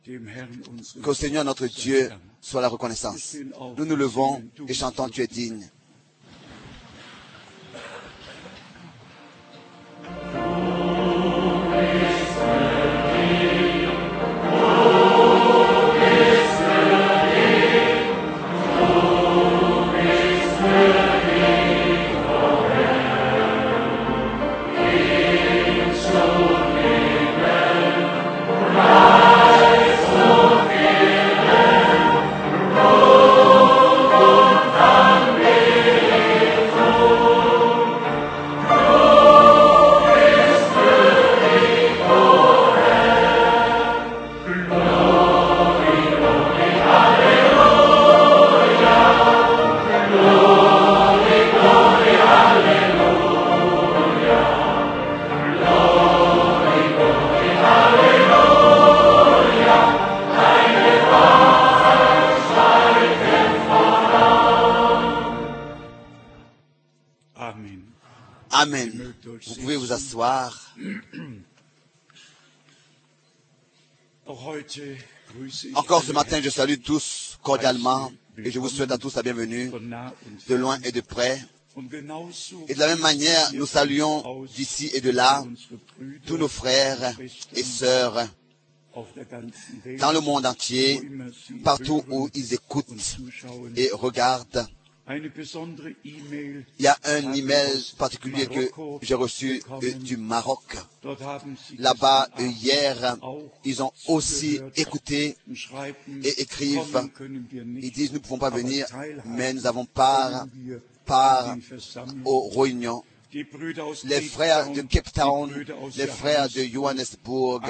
Qu'au Seigneur notre Dieu soit la reconnaissance. Nous nous levons et chantons Tu es digne. Amen. Vous pouvez vous asseoir. Encore ce matin, je salue tous cordialement et je vous souhaite à tous la bienvenue, de loin et de près. Et de la même manière, nous saluons d'ici et de là tous nos frères et sœurs dans le monde entier, partout où ils écoutent et regardent. Il y a un email particulier que j'ai reçu du Maroc. Là-bas, hier, ils ont aussi écouté et écrivent. Ils disent, nous ne pouvons pas venir, mais nous avons part aux réunions. Les frères de Cape Town, les frères de Johannesburg,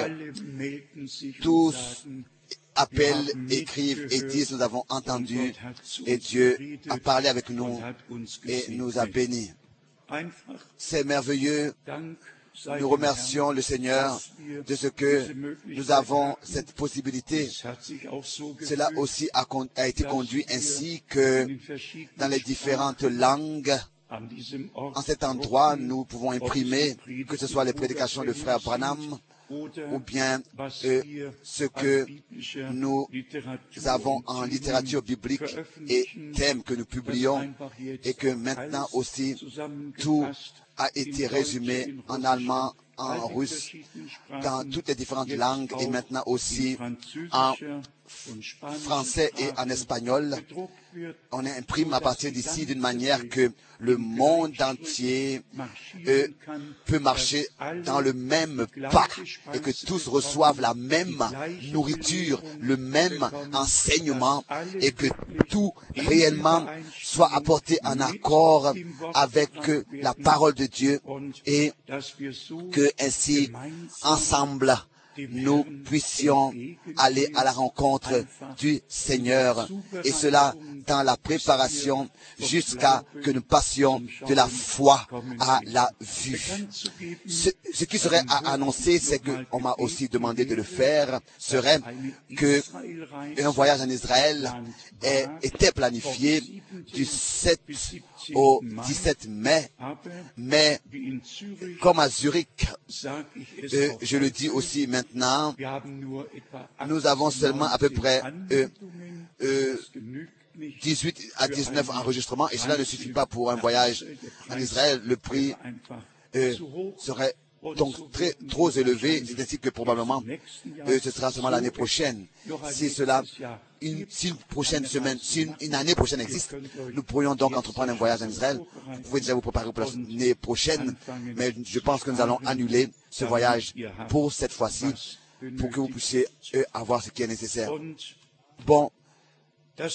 tous appellent, écrivent et disent nous avons entendu et Dieu a parlé avec nous et nous a bénis. C'est merveilleux. Nous remercions le Seigneur de ce que nous avons cette possibilité. Cela aussi a été conduit ainsi que dans les différentes langues. En cet endroit, nous pouvons imprimer, que ce soit les prédications de Frère Branham, ou bien ce que nous avons en littérature biblique et thèmes que nous publions, et que maintenant aussi tout a été résumé en allemand, en russe, dans toutes les différentes langues, et maintenant aussi en français et en espagnol. On imprime à partir d'ici d'une manière que le monde entier peut marcher dans le même pas et que tous reçoivent la même nourriture, le même enseignement et que tout réellement soit apporté en accord avec la parole de Dieu et que ainsi, ensemble, nous puissions aller à la rencontre du Seigneur, et cela dans la préparation jusqu'à que nous passions de la foi à la vue. Ce qui serait à annoncer, c'est qu'on m'a aussi demandé de le faire, serait que un voyage en Israël était planifié du 7 au 17 mai, mais comme à Zurich, je le dis aussi maintenant, nous avons seulement à peu près 18 à 19 enregistrements et cela ne suffit pas pour un voyage en Israël. Le prix serait donc trop élevé, c'est ainsi que probablement ce sera seulement l'année prochaine. Si une prochaine semaine, si une année prochaine existe, nous pourrions donc entreprendre un voyage en Israël. Vous pouvez déjà vous préparer pour l'année prochaine, mais je pense que nous allons annuler ce voyage pour cette fois-ci, pour que vous puissiez avoir ce qui est nécessaire. Bon,